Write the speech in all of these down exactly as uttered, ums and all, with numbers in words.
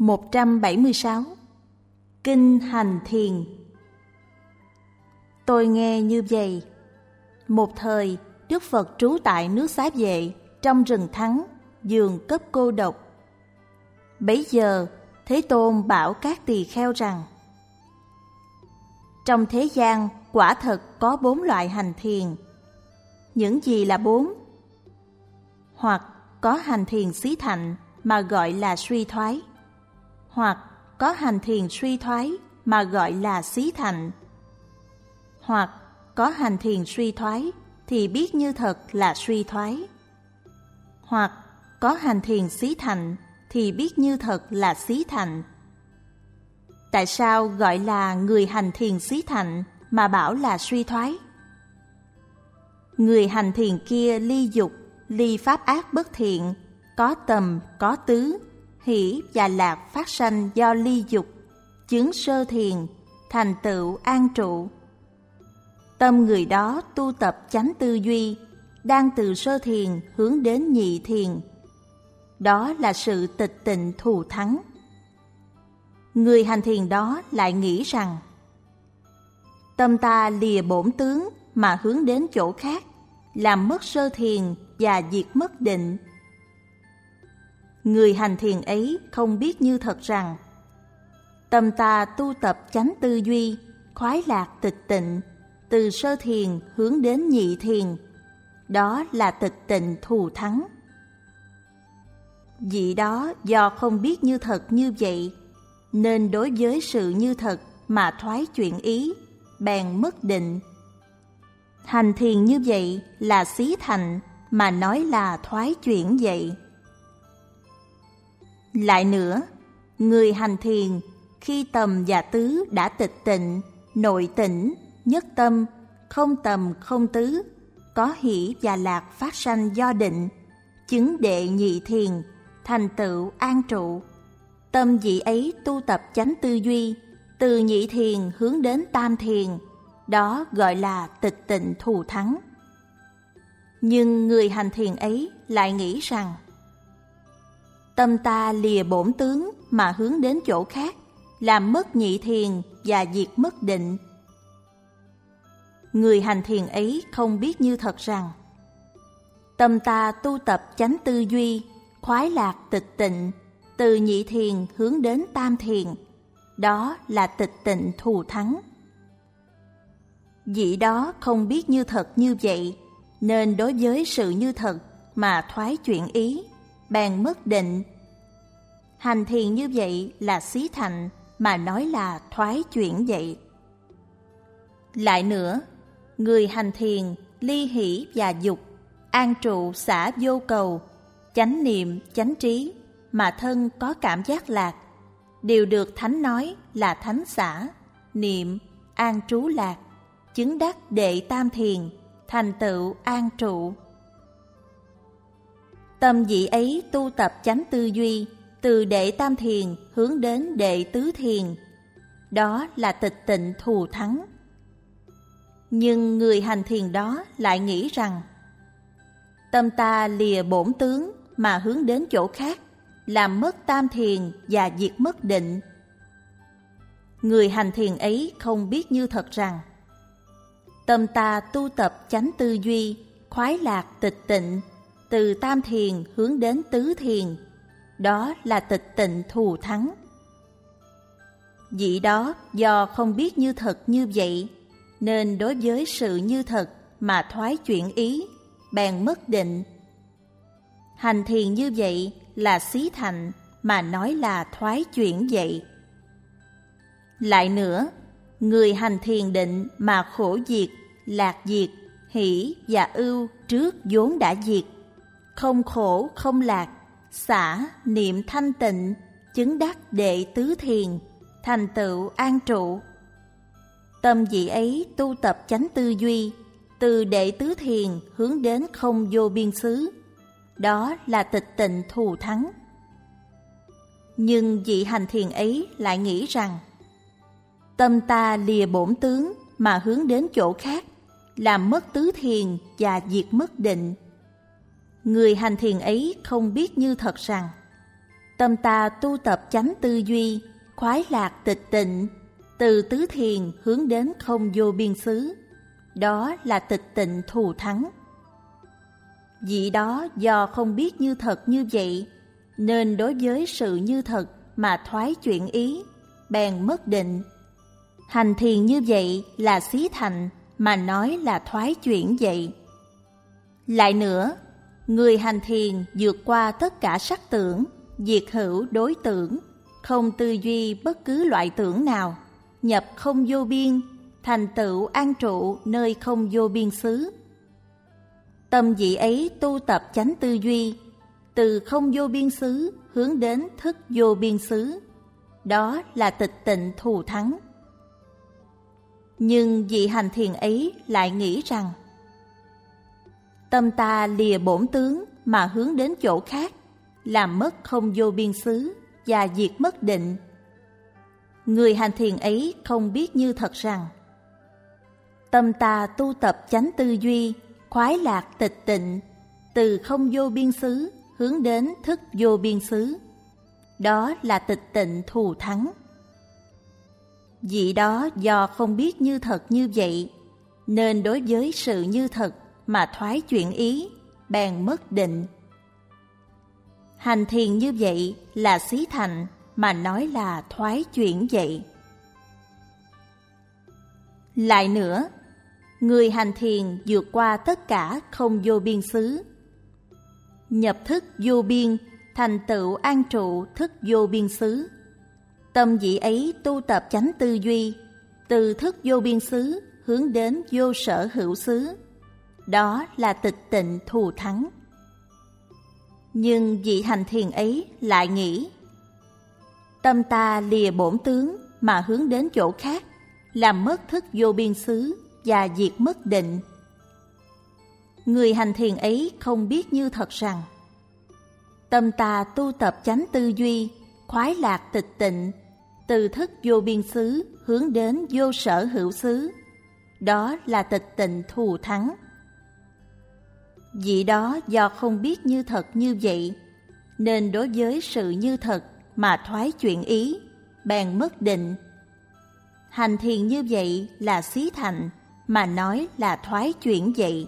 một trăm bảy mươi sáu. Kinh hành thiền. Tôi nghe như vậy. Một thời, Đức Phật trú tại nước Xá Vệ, trong rừng Thắng, giường cấp cô độc. Bấy giờ, Thế Tôn bảo các tỳ kheo rằng: trong thế gian quả thật có bốn loại hành thiền. Những gì là bốn? Hoặc có hành thiền xí thạnh mà gọi là suy thoái, hoặc có hành thiền suy thoái mà gọi là xí thạnh, hoặc có hành thiền suy thoái thì biết như thật là suy thoái, hoặc có hành thiền xí thạnh thì biết như thật là xí thạnh. Tại sao gọi là người hành thiền xí thạnh mà bảo là suy thoái? Người hành thiền kia ly dục, ly pháp ác bất thiện, có tầm, có tứ, hỷ và lạc phát sanh do ly dục, chứng sơ thiền, thành tựu an trụ. Tâm người đó tu tập chánh tư duy, đang từ sơ thiền hướng đến nhị thiền. Đó là sự tịch tịnh thù thắng. Người hành thiền đó lại nghĩ rằng: tâm ta lìa bổn tướng mà hướng đến chỗ khác, làm mất sơ thiền và diệt mất định. Người hành thiền ấy không biết như thật rằng: tâm ta tu tập chánh tư duy, khoái lạc tịch tịnh, từ sơ thiền hướng đến nhị thiền. Đó là tịch tịnh thù thắng. Vị đó do không biết như thật như vậy, nên đối với sự như thật mà thoái chuyển ý, bèn mất định. Hành thiền như vậy là xí thành, mà nói là thoái chuyển vậy. Lại nữa, người hành thiền khi tầm và tứ đã tịch tịnh, nội tĩnh, nhất tâm, không tầm không tứ, có hỷ và lạc phát sanh do định, chứng đệ nhị thiền, thành tựu an trụ. Tâm vị ấy tu tập chánh tư duy, từ nhị thiền hướng đến tam thiền. Đó gọi là tịch tịnh thù thắng. Nhưng người hành thiền ấy lại nghĩ rằng: tâm ta lìa bổn tướng mà hướng đến chỗ khác, làm mất nhị thiền và diệt mất định. Người hành thiền ấy không biết như thật rằng: tâm ta tu tập chánh tư duy, khoái lạc tịch tịnh, từ nhị thiền hướng đến tam thiền. Đó là tịch tịnh thù thắng. Vị đó không biết như thật như vậy, nên đối với sự như thật mà thoái chuyển ý, bèn mất định. Hành thiền như vậy là xí thành, mà nói là thoái chuyển vậy. Lại nữa, người hành thiền ly hỷ và dục, an trụ xả vô cầu, chánh niệm chánh trí, mà thân có cảm giác lạc, đều được Thánh nói là thánh xả, niệm, an trú lạc, chứng đắc đệ tam thiền, thành tựu an trụ. Tâm vị ấy tu tập chánh tư duy, từ đệ tam thiền hướng đến đệ tứ thiền. Đó là tịch tịnh thù thắng. Nhưng người hành thiền đó lại nghĩ rằng: tâm ta lìa bổn tướng mà hướng đến chỗ khác, làm mất tam thiền và diệt mất định. Người hành thiền ấy không biết như thật rằng: tâm ta tu tập chánh tư duy, khoái lạc tịch tịnh, từ tam thiền hướng đến tứ thiền. Đó là tịch tịnh thù thắng. Vị đó do không biết như thật như vậy, nên đối với sự như thật mà thoái chuyển ý, bèn mất định. Hành thiền như vậy là xí thành, mà nói là thoái chuyển vậy. Lại nữa, người hành thiền định mà khổ diệt, lạc diệt, hỷ và ưu trước vốn đã diệt, không khổ không lạc, xả niệm thanh tịnh, chứng đắc đệ tứ thiền, thành tựu an trụ. Tâm vị ấy tu tập chánh tư duy, từ đệ tứ thiền hướng đến không vô biên xứ. Đó là tịch tịnh thù thắng. Nhưng vị hành thiền ấy lại nghĩ rằng: tâm ta lìa bổn tướng mà hướng đến chỗ khác, làm mất tứ thiền và diệt mất định. Người hành thiền ấy không biết như thật rằng: Tâm ta tu tập chánh tư duy, khoái lạc tịch tịnh, từ tứ thiền hướng đến không vô biên xứ. Đó là tịch tịnh thù thắng. Vị đó do không biết như thật như vậy, nên đối với sự như thật mà thoái chuyển ý, bèn mất định. Hành thiền như vậy là xí thành, mà nói là thoái chuyển vậy. Lại nữa, người hành thiền vượt qua tất cả sắc tưởng, diệt hữu đối tưởng, không tư duy bất cứ loại tưởng nào, nhập không vô biên, thành tựu an trụ nơi không vô biên xứ. Tâm vị ấy tu tập chánh tư duy, từ không vô biên xứ hướng đến thức vô biên xứ. Đó là tịch tịnh thù thắng. Nhưng vị hành thiền ấy lại nghĩ rằng tâm ta lìa bổn tướng mà hướng đến chỗ khác, làm mất không vô biên xứ và diệt mất định. Người hành thiền ấy không biết như thật rằng tâm ta tu tập chánh tư duy, khoái lạc tịch tịnh, từ không vô biên xứ hướng đến thức vô biên xứ. Đó là tịch tịnh thù thắng. Vị đó do không biết như thật như vậy, nên đối với sự như thật mà thoái chuyển ý, bèn mất định. Hành thiền như vậy là xí thành, mà nói là thoái chuyển vậy. Lại nữa, người hành thiền vượt qua tất cả không vô biên xứ, nhập thức vô biên, thành tựu an trụ thức vô biên xứ. Tâm vị ấy tu tập chánh tư duy, từ thức vô biên xứ hướng đến vô sở hữu xứ. Đó là tịch tịnh thù thắng. Nhưng vị hành thiền ấy lại nghĩ tâm ta lìa bổn tướng mà hướng đến chỗ khác, làm mất thức vô biên xứ và diệt mất định. Người hành thiền ấy không biết như thật rằng tâm ta tu tập chánh tư duy, khoái lạc tịch tịnh, từ thức vô biên xứ hướng đến vô sở hữu xứ. Đó là tịch tịnh thù thắng. Vị đó do không biết như thật như vậy, nên đối với sự như thật mà thoái chuyển ý, bèn mất định. Hành thiền như vậy là xí thành, mà nói là thoái chuyển vậy.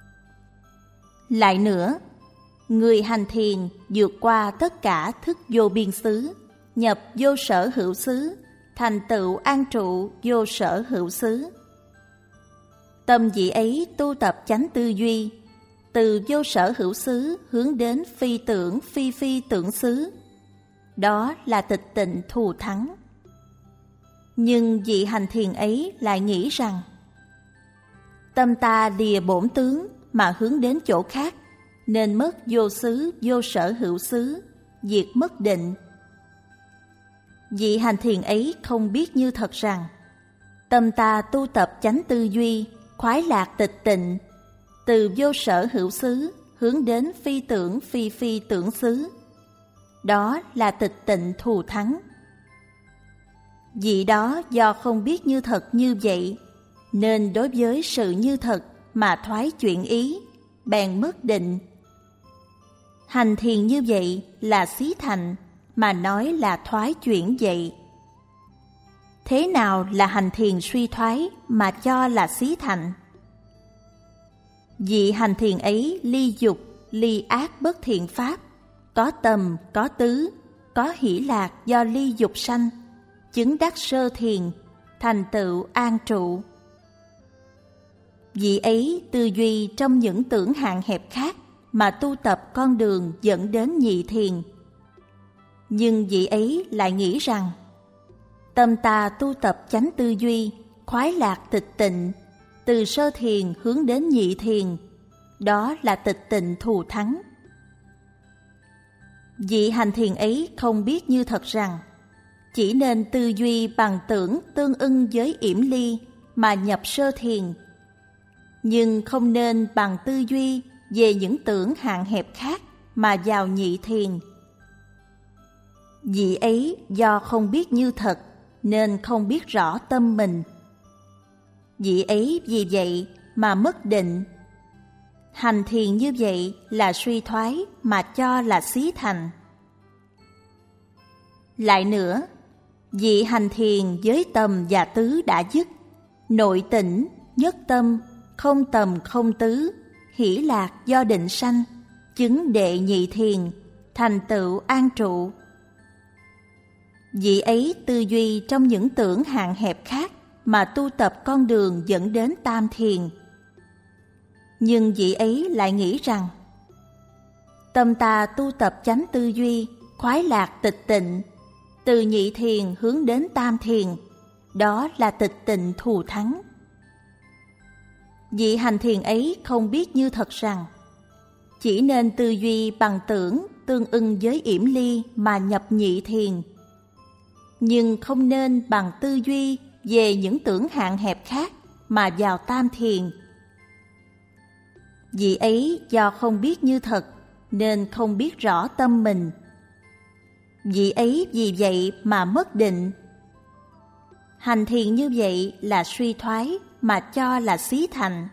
Lại nữa, người hành thiền vượt qua tất cả thức vô biên xứ, nhập vô sở hữu xứ, thành tựu an trụ vô sở hữu xứ. Tâm vị ấy tu tập chánh tư duy, từ vô sở hữu xứ hướng đến phi tưởng phi phi tưởng xứ. Đó là tịch tịnh thù thắng. Nhưng vị hành thiền ấy lại nghĩ rằng tâm ta lìa bổn tướng mà hướng đến chỗ khác, nên mất vô xứ vô sở hữu xứ, diệt mất định. Vị hành thiền ấy không biết như thật rằng tâm ta tu tập chánh tư duy, khoái lạc tịch tịnh, từ vô sở hữu xứ hướng đến phi tưởng phi phi tưởng xứ. Đó là tịch tịnh thù thắng. Vị đó do không biết như thật như vậy, nên đối với sự như thật mà thoái chuyển ý, bèn mất định. Hành thiền như vậy là xí thành, mà nói là thoái chuyển vậy. Thế nào là hành thiền suy thoái mà cho là xí thành? Vị hành thiền ấy ly dục, ly ác bất thiện pháp, có tầm, có tứ, có hỷ lạc do ly dục sanh, chứng đắc sơ thiền, thành tựu an trụ. Vị ấy tư duy trong những tưởng hạn hẹp khác mà tu tập con đường dẫn đến nhị thiền. Nhưng vị ấy lại nghĩ rằng tâm ta tu tập chánh tư duy, khoái lạc tịch tịnh, từ sơ thiền hướng đến nhị thiền. Đó là tịch tịnh thù thắng. Vị hành thiền ấy không biết như thật rằng chỉ nên tư duy bằng tưởng tương ưng với yểm ly mà nhập sơ thiền, nhưng không nên bằng tư duy về những tưởng hạn hẹp khác mà vào nhị thiền. Vị ấy do không biết như thật nên không biết rõ tâm mình. Vị ấy vì vậy mà mất định. Hành thiền như vậy là suy thoái mà cho là xí thành. Lại nữa, vị hành thiền với tầm và tứ đã dứt, nội tỉnh, nhất tâm, không tầm không tứ, hỷ lạc do định sanh, chứng đệ nhị thiền, thành tựu an trụ. Vị ấy tư duy trong những tưởng hạn hẹp khác mà tu tập con đường dẫn đến tam thiền. Nhưng vị ấy lại nghĩ rằng tâm ta tu tập chánh tư duy, khoái lạc tịch tịnh, từ nhị thiền hướng đến tam thiền, đó là tịch tịnh thù thắng. Vị hành thiền ấy không biết như thật rằng chỉ nên tư duy bằng tưởng tương ưng với yểm ly mà nhập nhị thiền, nhưng không nên bằng tư duy về những tưởng hạn hẹp khác mà vào tam thiền. Vị ấy do không biết như thật nên không biết rõ tâm mình. Vị ấy vì vậy mà mất định. Hành thiền như vậy là suy thoái mà cho là xí thành.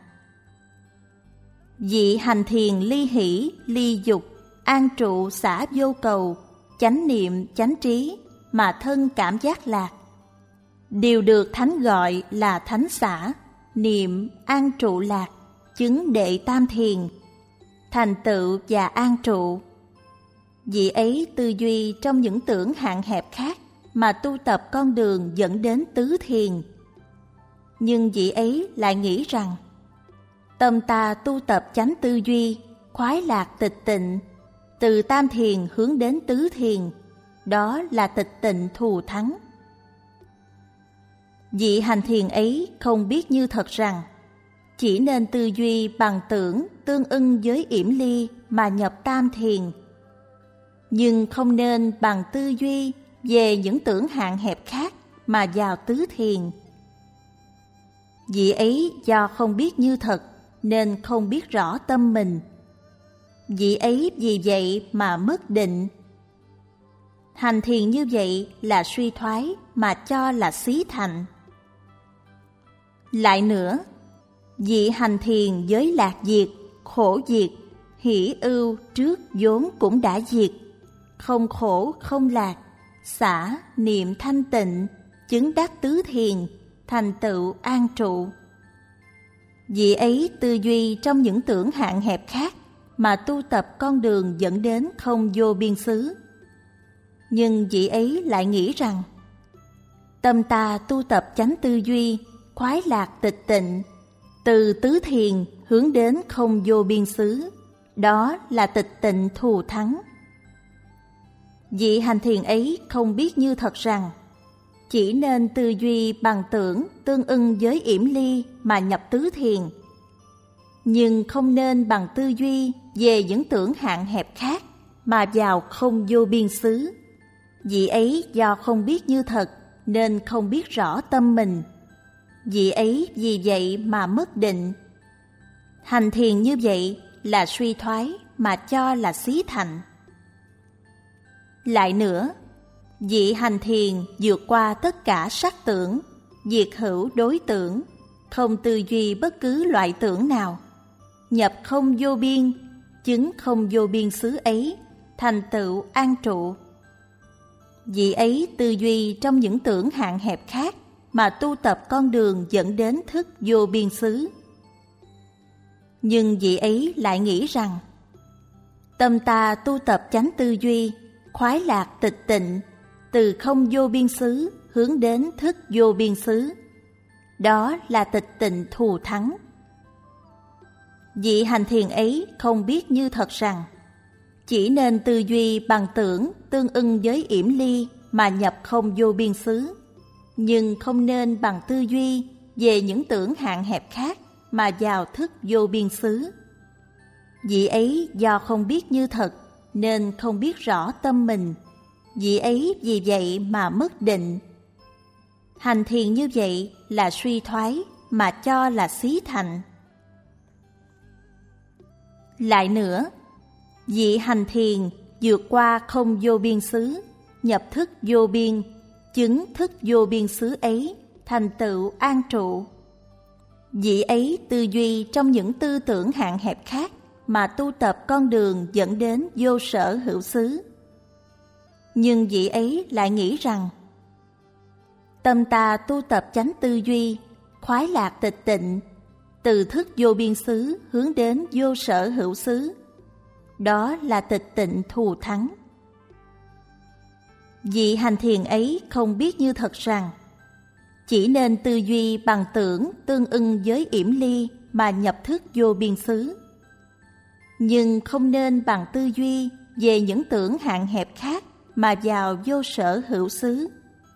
Vị hành thiền ly hỷ, ly dục, an trụ xả vô cầu, chánh niệm, chánh trí mà thân cảm giác lạc, đều được Thánh gọi là thánh xả, niệm, an trụ lạc, chứng đệ tam thiền, thành tựu và an trụ. Vị ấy tư duy trong những tưởng hạn hẹp khác mà tu tập con đường dẫn đến tứ thiền. Nhưng vị ấy lại nghĩ rằng tâm ta tu tập chánh tư duy, khoái lạc tịch tịnh, từ tam thiền hướng đến tứ thiền, đó là tịch tịnh thù thắng. Vị hành thiền ấy không biết như thật rằng chỉ nên tư duy bằng tưởng tương ưng với yểm ly mà nhập tam thiền, nhưng không nên bằng tư duy về những tưởng hạn hẹp khác mà vào tứ thiền. Vị ấy do không biết như thật nên không biết rõ tâm mình. Vị ấy vì vậy mà mất định. Hành thiền như vậy là suy thoái mà cho là xí thành. Lại nữa, vị hành thiền với lạc diệt, khổ diệt, hỷ ưu trước vốn cũng đã diệt, không khổ không lạc, xả niệm thanh tịnh, chứng đắc tứ thiền, thành tựu an trụ. Vị ấy tư duy trong những tưởng hạn hẹp khác mà tu tập con đường dẫn đến không vô biên xứ. Nhưng vị ấy lại nghĩ rằng tâm ta tu tập chánh tư duy, khoái lạc tịch tịnh, từ tứ thiền hướng đến không vô biên xứ, đó là tịch tịnh thù thắng. Vị hành thiền ấy không biết như thật rằng chỉ nên tư duy bằng tưởng tương ưng với yểm ly mà nhập tứ thiền, nhưng không nên bằng tư duy về những tưởng hạn hẹp khác mà vào không vô biên xứ. Vị ấy do không biết như thật nên không biết rõ tâm mình. Vị ấy vì vậy mà mất định. Hành thiền như vậy là suy thoái mà cho là xí thành. Lại nữa, vị hành thiền vượt qua tất cả sắc tưởng, diệt hữu đối tưởng, không tư duy bất cứ loại tưởng nào, nhập không vô biên, chứng không vô biên xứ ấy, thành tựu an trụ. Vị ấy tư duy trong những tưởng hạn hẹp khác mà tu tập con đường dẫn đến thức vô biên xứ. Nhưng vị ấy lại nghĩ rằng tâm ta tu tập chánh tư duy, khoái lạc tịch tịnh, từ không vô biên xứ hướng đến thức vô biên xứ, đó là tịch tịnh thù thắng. Vị hành thiền ấy không biết như thật rằng chỉ nên tư duy bằng tưởng tương ưng với yểm ly mà nhập không vô biên xứ, nhưng không nên bằng tư duy về những tưởng hạn hẹp khác mà vào thức vô biên xứ. Vị ấy do không biết như thật nên không biết rõ tâm mình. Vị ấy vì vậy mà mất định. Hành thiền như vậy là suy thoái mà cho là xí thành. Lại nữa, vị hành thiền vượt qua không vô biên xứ, nhập thức vô biên, chứng thức vô biên xứ ấy, thành tựu an trụ. Vị ấy tư duy trong những tư tưởng hạn hẹp khác mà tu tập con đường dẫn đến vô sở hữu xứ. Nhưng vị ấy lại nghĩ rằng tâm ta tu tập chánh tư duy, khoái lạc tịch tịnh, từ thức vô biên xứ hướng đến vô sở hữu xứ. Đó là tịch tịnh thù thắng. Vị hành thiền ấy không biết như thật rằng chỉ nên tư duy bằng tưởng tương ưng với yểm ly mà nhập thức vô biên xứ, nhưng không nên bằng tư duy về những tưởng hạn hẹp khác mà vào vô sở hữu xứ.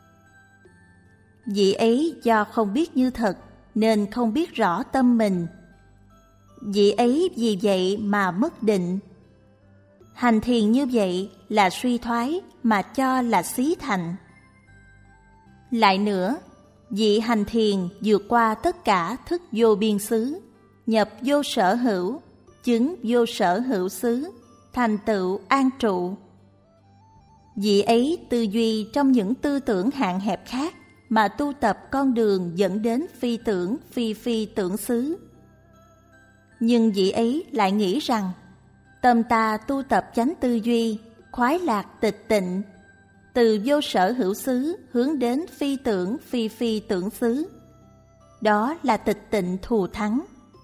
Vị ấy do không biết như thật nên không biết rõ tâm mình. Vị ấy vì vậy mà mất định. Hành thiền như vậy là suy thoái mà cho là xí thành. Lại nữa, vị hành thiền vượt qua tất cả thức vô biên xứ, nhập vô sở hữu, chứng vô sở hữu xứ, thành tựu an trụ. Vị ấy tư duy trong những tư tưởng hạn hẹp khác mà tu tập con đường dẫn đến phi tưởng phi phi tưởng xứ. Nhưng vị ấy lại nghĩ rằng tâm ta tu tập chánh tư duy, khoái lạc tịch tịnh, từ vô sở hữu xứ hướng đến phi tưởng phi phi tưởng xứ. Đó là tịch tịnh thù thắng.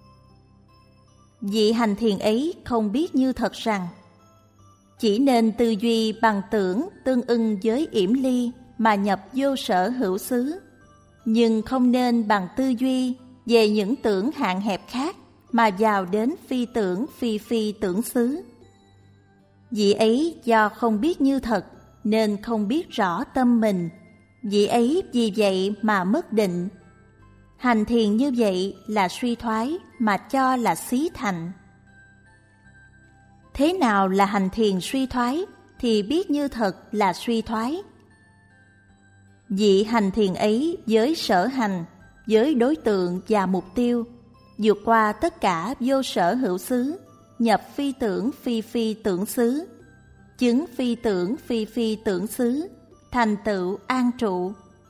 Vị hành thiền ấy không biết như thật rằng chỉ nên tư duy bằng tưởng tương ưng với yểm ly mà nhập vô sở hữu xứ, nhưng không nên bằng tư duy về những tưởng hạn hẹp khác mà vào đến phi tưởng phi phi tưởng xứ. Vị ấy do không biết như thật nên không biết rõ tâm mình. Vị ấy vì vậy mà mất định. Hành thiền như vậy là suy thoái mà cho là xí thành. Thế nào là hành thiền suy thoái thì biết như thật là suy thoái. Vị hành thiền ấy với sở hành, với đối tượng và mục tiêu, vượt qua tất cả vô sở hữu xứ, nhập phi tưởng phi phi tưởng xứ, chứng phi tưởng phi phi tưởng xứ, thành tựu an trụ.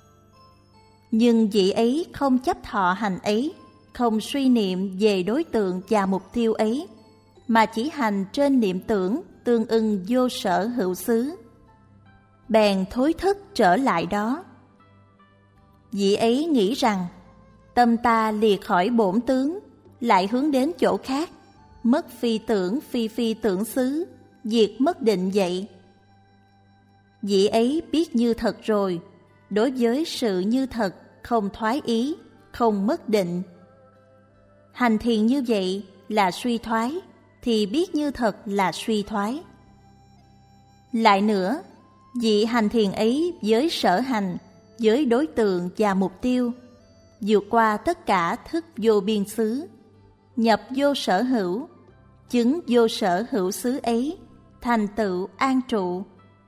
Nhưng vị ấy không chấp thọ hành ấy, không suy niệm về đối tượng và mục tiêu ấy, mà chỉ hành trên niệm tưởng tương ưng vô sở hữu xứ, bèn thối thức trở lại đó. Vị ấy nghĩ rằng tâm ta lìa khỏi bổn tướng, lại hướng đến chỗ khác, mất phi tưởng phi phi tưởng xứ, diệt mất định vậy. Vị ấy biết như thật rồi, đối với sự như thật không thoái ý, không mất định. Hành thiền như vậy là suy thoái, thì biết như thật là suy thoái. Lại nữa, vị hành thiền ấy với sở hành, với đối tượng và mục tiêu, vượt qua tất cả thức vô biên xứ, nhập vô sở hữu, chứng vô sở hữu xứ ấy, thành tựu an trụ.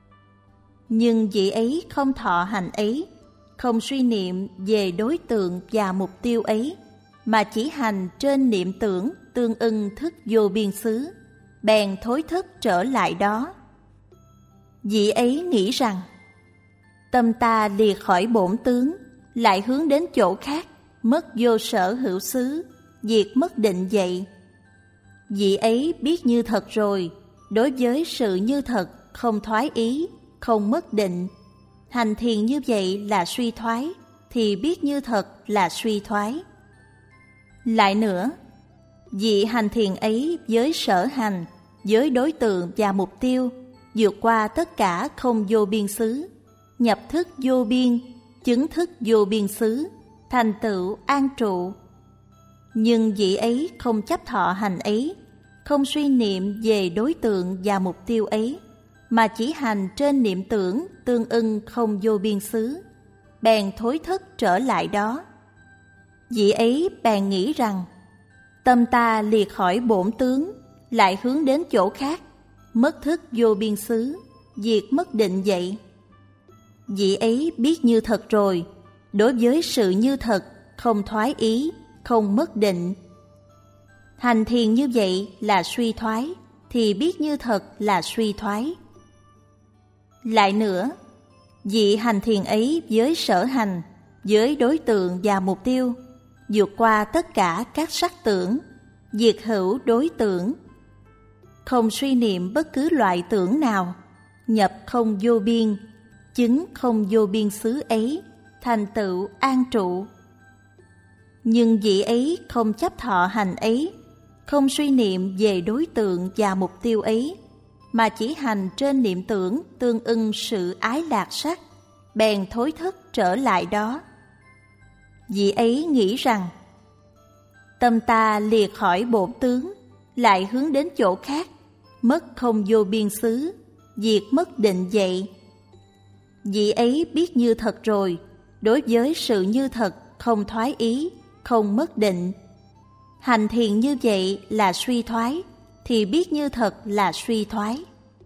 Nhưng vị ấy không thọ hành ấy, không suy niệm về đối tượng và mục tiêu ấy, mà chỉ hành trên niệm tưởng tương ưng thức vô biên xứ, bèn thối thức trở lại đó. Vị ấy nghĩ rằng tâm ta lìa khỏi bổn tướng, lại hướng đến chỗ khác, mất vô sở hữu xứ, diệt mất định vậy. Vị ấy biết như thật rồi, đối với sự như thật không thoái ý, không mất định. Hành thiền như vậy là suy thoái, thì biết như thật là suy thoái. Lại nữa, vị hành thiền ấy với sở hành, với đối tượng và mục tiêu, vượt qua tất cả không vô biên xứ, nhập thức vô biên, chứng thức vô biên xứ, thành tựu an trụ. Nhưng vị ấy không chấp thọ hành ấy, không suy niệm về đối tượng và mục tiêu ấy, mà chỉ hành trên niệm tưởng tương ưng không vô biên xứ, bèn thối thức trở lại đó. Vị ấy bèn nghĩ rằng tâm ta lìa khỏi bổn tướng, lại hướng đến chỗ khác, mất thức vô biên xứ, diệt mất định vậy. Vị ấy biết như thật rồi, đối với sự như thật không thoái ý, không mất định. Hành thiền như vậy là suy thoái, thì biết như thật là suy thoái. Lại nữa, vị hành thiền ấy với sở hành, với đối tượng và mục tiêu, vượt qua tất cả các sắc tưởng, diệt hữu đối tưởng, không suy niệm bất cứ loại tưởng nào, nhập không vô biên, chứng không vô biên xứ ấy, thành tựu an trụ. Nhưng vị ấy không chấp thọ hành ấy, không suy niệm về đối tượng và mục tiêu ấy, mà chỉ hành trên niệm tưởng tương ưng sự ái lạc sắc, bèn thối thức trở lại đó. Vị ấy nghĩ rằng tâm ta lìa khỏi bổn tướng, lại hướng đến chỗ khác, mất không vô biên xứ, diệt mất định vậy. Vị ấy biết như thật rồi, đối với sự như thật không thoái ý, không mất định. Hành thiền như vậy là suy thoái, thì biết như thật là suy thoái.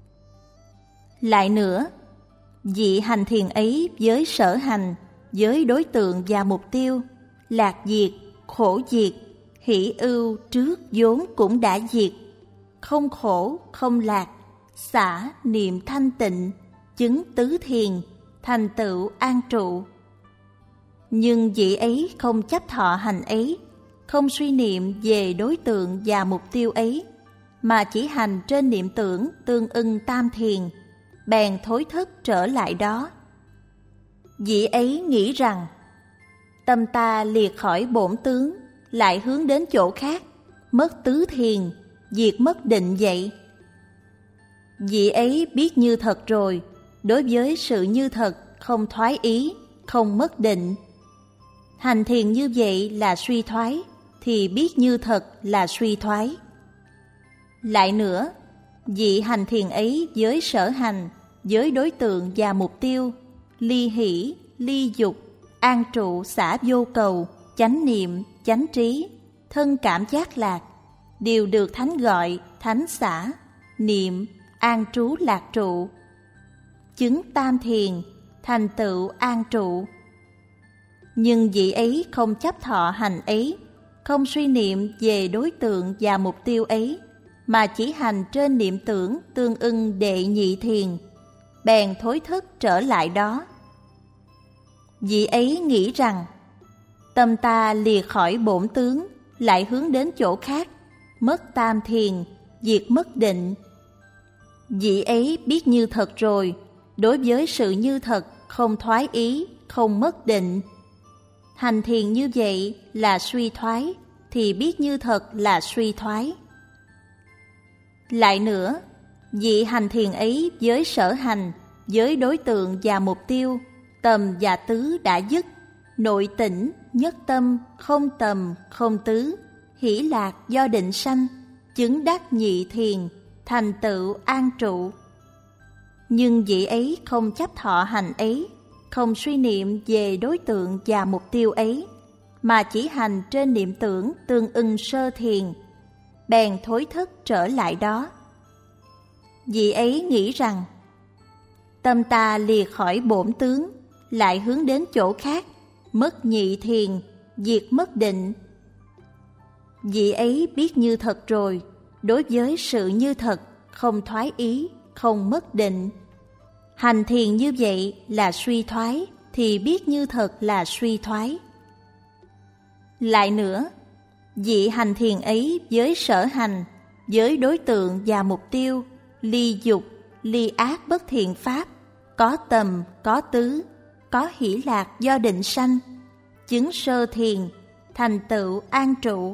Lại nữa, vị hành thiền ấy với sở hành, với đối tượng và mục tiêu, lạc diệt, khổ diệt, hỷ ưu trước vốn cũng đã diệt, không khổ, không lạc, xả niệm thanh tịnh, chứng tứ thiền, thành tựu an trụ. Nhưng vị ấy không chấp thọ hành ấy, không suy niệm về đối tượng và mục tiêu ấy, mà chỉ hành trên niệm tưởng tương ưng tam thiền, bèn thối thức trở lại đó. Vị ấy nghĩ rằng tâm ta lìa khỏi bổn tướng, lại hướng đến chỗ khác, mất tứ thiền, diệt mất định vậy. Vị ấy biết như thật rồi, đối với sự như thật không thoái ý, không mất định. Hành thiền như vậy là suy thoái, thì biết như thật là suy thoái. Lại nữa, vị hành thiền ấy với sở hành, với đối tượng và mục tiêu, ly hỷ, ly dục, an trụ xả vô cầu, chánh niệm, chánh trí, thân cảm giác lạc, đều được Thánh gọi thánh xả, niệm, an trú lạc trụ. Chứng tam thiền, thành tựu an trụ. Nhưng vị ấy không chấp thọ hành ấy, không suy niệm về đối tượng và mục tiêu ấy, mà chỉ hành trên niệm tưởng tương ưng đệ nhị thiền, bèn thối thức trở lại đó. Vị ấy nghĩ rằng tâm ta lìa khỏi bổn tướng, lại hướng đến chỗ khác, mất tam thiền, diệt mất định. Vị ấy biết như thật rồi, đối với sự như thật không thoái ý, không mất định. Hành thiền như vậy là suy thoái, thì biết như thật là suy thoái. Lại nữa, vị hành thiền ấy với sở hành, với đối tượng và mục tiêu, tầm và tứ đã dứt, nội tỉnh, nhất tâm, không tầm, không tứ, hỷ lạc do định sanh, chứng đắc nhị thiền, thành tựu an trụ. Nhưng vị ấy không chấp thọ hành ấy, không suy niệm về đối tượng và mục tiêu ấy, mà chỉ hành trên niệm tưởng tương ưng sơ thiền, bèn thối thức trở lại đó. Vị ấy nghĩ rằng tâm ta lìa khỏi bổn tướng, lại hướng đến chỗ khác, mất nhị thiền, diệt mất định. Vị ấy biết như thật rồi, đối với sự như thật không thoái ý, không mất định. Hành thiền như vậy là suy thoái, thì biết như thật là suy thoái. Lại nữa, vị hành thiền ấy với sở hành, với đối tượng và mục tiêu, ly dục, ly ác bất thiện pháp, có tầm, có tứ, có hỷ lạc do định sanh, chứng sơ thiền, thành tựu an trụ.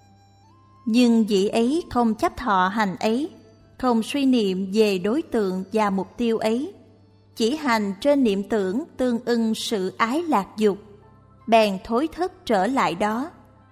Nhưng vị ấy không chấp thọ hành ấy, không suy niệm về đối tượng và mục tiêu ấy, chỉ hành trên niệm tưởng tương ưng sự ái lạc dục, bèn thối thức trở lại đó.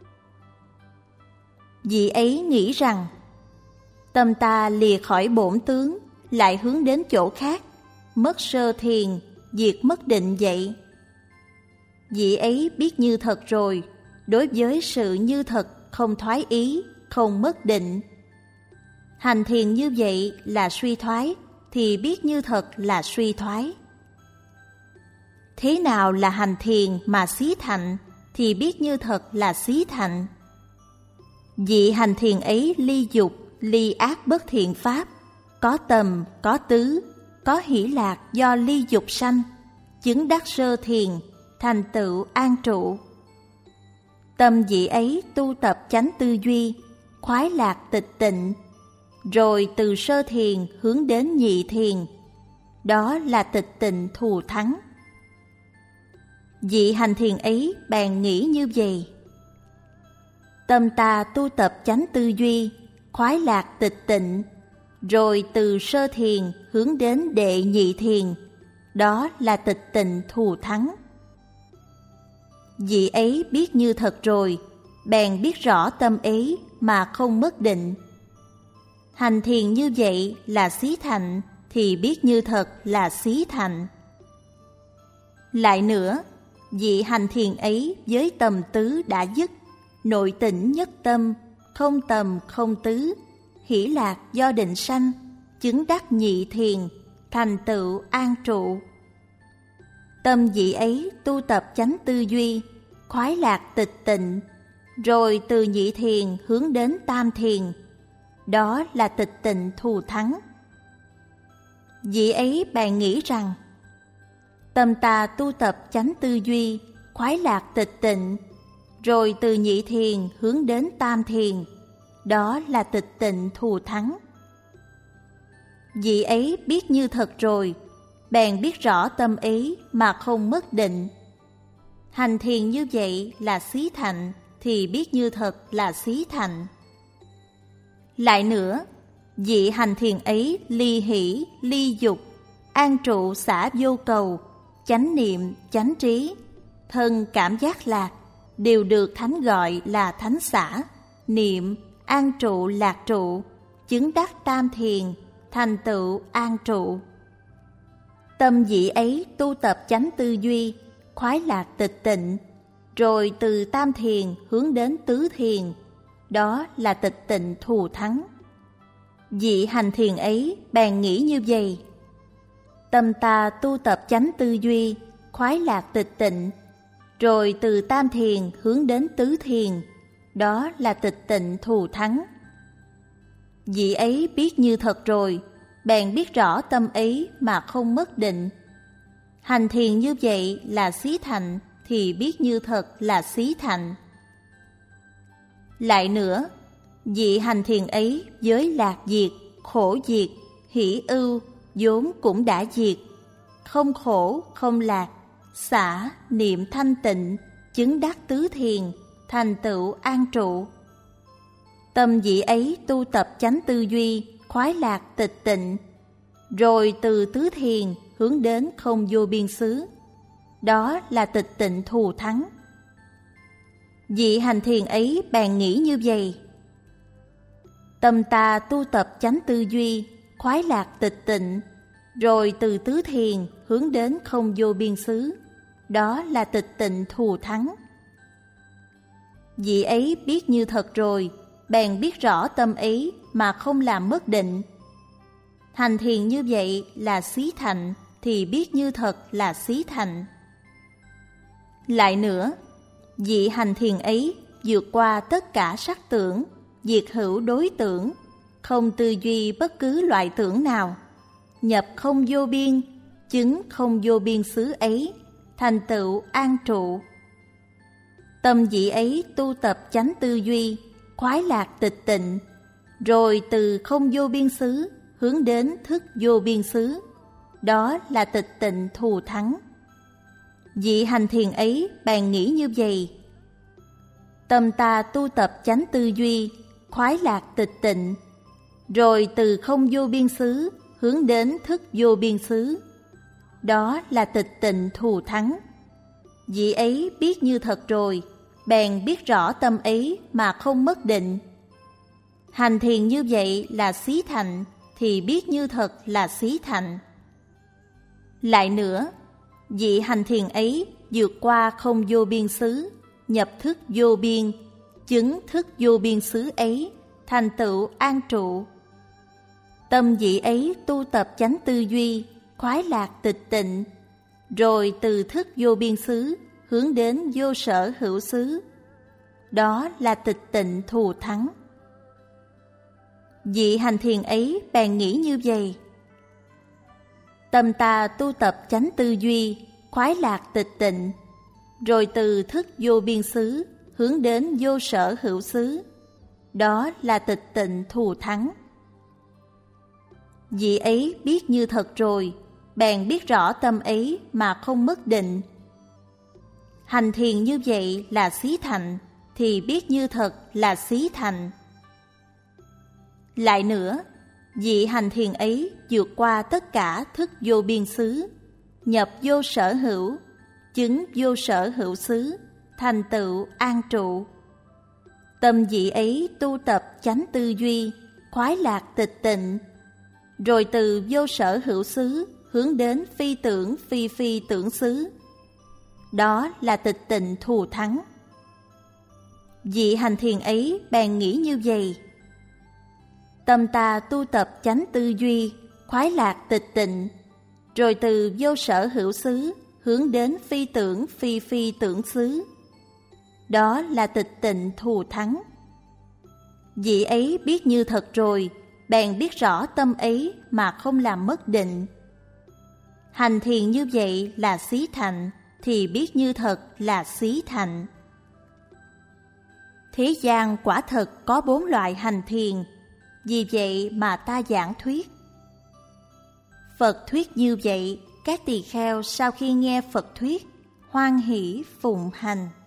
Vị ấy nghĩ rằng tâm ta lìa khỏi bổn tướng, lại hướng đến chỗ khác, mất sơ thiền, diệt mất định vậy. Vị ấy biết như thật rồi, đối với sự như thật không thoái ý, không mất định. Hành thiền như vậy là suy thoái, thì biết như thật là suy thoái. Thế nào là hành thiền mà xí thạnh, thì biết như thật là xí thạnh. Vị hành thiền ấy ly dục, ly ác bất thiện pháp, có tầm, có tứ, có hỷ lạc do ly dục sanh, chứng đắc sơ thiền, thành tựu an trụ. Tâm vị ấy tu tập chánh tư duy, khoái lạc tịch tịnh, rồi từ sơ thiền hướng đến nhị thiền, đó là tịch tịnh thù thắng. Vị hành thiền ấy bèn nghĩ như vậy: tâm ta tu tập chánh tư duy, khoái lạc tịch tịnh, rồi từ sơ thiền hướng đến đệ nhị thiền, đó là tịch tịnh thù thắng. Vị ấy biết như thật rồi, bèn biết rõ tâm ấy mà không mất định. Hành thiền như vậy là xí thành, thì biết như thật là xí thành. Lại nữa, vị hành thiền ấy với tầm tứ đã dứt, nội tỉnh nhất tâm, không tầm không tứ, hỷ lạc do định sanh, chứng đắc nhị thiền, thành tựu an trụ. Tâm vị ấy tu tập chánh tư duy, khoái lạc tịch tịnh, rồi từ nhị thiền hướng đến tam thiền, đó là tịch tịnh thù thắng. Vị ấy bèn nghĩ rằng: tâm ta tu tập chánh tư duy, khoái lạc tịch tịnh, rồi từ nhị thiền hướng đến tam thiền, đó là tịch tịnh thù thắng. Vị ấy biết như thật rồi, bèn biết rõ tâm ấy mà không mất định. Hành thiền như vậy là xí thành, thì biết như thật là xí thành. Lại nữa, vị hành thiền ấy ly hỷ, ly dục, an trụ xả vô cầu, chánh niệm, chánh trí, thân cảm giác lạc, đều được Thánh gọi là thánh xả, niệm, an trụ lạc trụ, chứng đắc tam thiền, thành tựu an trụ. Tâm vị ấy tu tập chánh tư duy, khoái lạc tịch tịnh, rồi từ tam thiền hướng đến tứ thiền, đó là tịch tịnh thù thắng. Vị hành thiền ấy bèn nghĩ như vậy: tâm ta tu tập chánh tư duy, khoái lạc tịch tịnh, rồi từ tam thiền hướng đến tứ thiền, đó là tịch tịnh thù thắng. Vị ấy biết như thật rồi, bèn biết rõ tâm ấy mà không mất định. Hành thiền như vậy là xí thành, thì biết như thật là xí thành. Lại nữa, vị hành thiền ấy với lạc diệt, khổ diệt, hỷ ưu vốn cũng đã diệt, không khổ không lạc, xả niệm thanh tịnh, chứng đắc tứ thiền, thành tựu an trụ. Tâm vị ấy tu tập chánh tư duy, khoái lạc tịch tịnh, rồi từ tứ thiền hướng đến không vô biên xứ, đó là tịch tịnh thù thắng. Vị hành thiền ấy bèn nghĩ như vậy: tâm ta tu tập chánh tư duy, khoái lạc tịch tịnh, rồi từ tứ thiền hướng đến không vô biên xứ, đó là tịch tịnh thù thắng. Vị ấy biết như thật rồi, bèn biết rõ tâm ấy mà không làm mất định. Hành thiền như vậy là xí thành, thì biết như thật là xí thành. Lại nữa, vị hành thiền ấy vượt qua tất cả sắc tưởng, diệt hữu đối tưởng, không tư duy bất cứ loại tưởng nào, nhập không vô biên, chứng không vô biên xứ ấy, thành tựu an trụ. Tâm vị ấy tu tập chánh tư duy, khoái lạc tịch tịnh, rồi từ không vô biên xứ hướng đến thức vô biên xứ, đó là tịch tịnh thù thắng. Vị hành thiền ấy bèn nghĩ như vậy: tâm ta tu tập chánh tư duy, khoái lạc tịch tịnh, rồi từ không vô biên xứ hướng đến thức vô biên xứ, đó là tịch tịnh thù thắng. Vị ấy biết như thật rồi, bèn biết rõ tâm ấy mà không mất định. Hành thiền như vậy là xí thành, thì biết như thật là xí thành. Lại nữa, vị hành thiền ấy vượt qua không vô biên xứ, nhập thức vô biên, chứng thức vô biên xứ ấy, thành tựu an trụ. Tâm vị ấy tu tập chánh tư duy, khoái lạc tịch tịnh, rồi từ thức vô biên xứ hướng đến vô sở hữu xứ, đó là tịch tịnh thù thắng. Vị hành thiền ấy bèn nghĩ như vậy: tâm ta tu tập chánh tư duy, khoái lạc tịch tịnh, rồi từ thức vô biên xứ hướng đến vô sở hữu xứ, đó là tịch tịnh thù thắng. Vị ấy biết như thật rồi, bèn biết rõ tâm ấy mà không mất định. Hành thiền như vậy là xí thành, thì biết như thật là xí thành. Lại nữa, vị hành thiền ấy vượt qua tất cả thức vô biên xứ, nhập vô sở hữu, chứng vô sở hữu xứ, thành tựu an trụ. Tâm vị ấy tu tập chánh tư duy, khoái lạc tịch tịnh, rồi từ vô sở hữu xứ hướng đến phi tưởng phi phi tưởng xứ. Đó là tịch tịnh thù thắng. Vị hành thiền ấy bèn nghĩ như vậy: tâm ta tu tập chánh tư duy, khoái lạc tịch tịnh, rồi từ vô sở hữu xứ hướng đến phi tưởng phi phi tưởng xứ. Đó là tịch tịnh thù thắng. Vị ấy biết như thật rồi, bèn biết rõ tâm ấy mà không làm mất định. Hành thiền như vậy là xí thành, thì biết như thật là xí thành. Thế gian quả thật có bốn loại hành thiền, vì vậy mà ta giảng thuyết. Phật thuyết như vậy, các tỳ kheo sau khi nghe Phật thuyết, hoan hỷ phụng hành.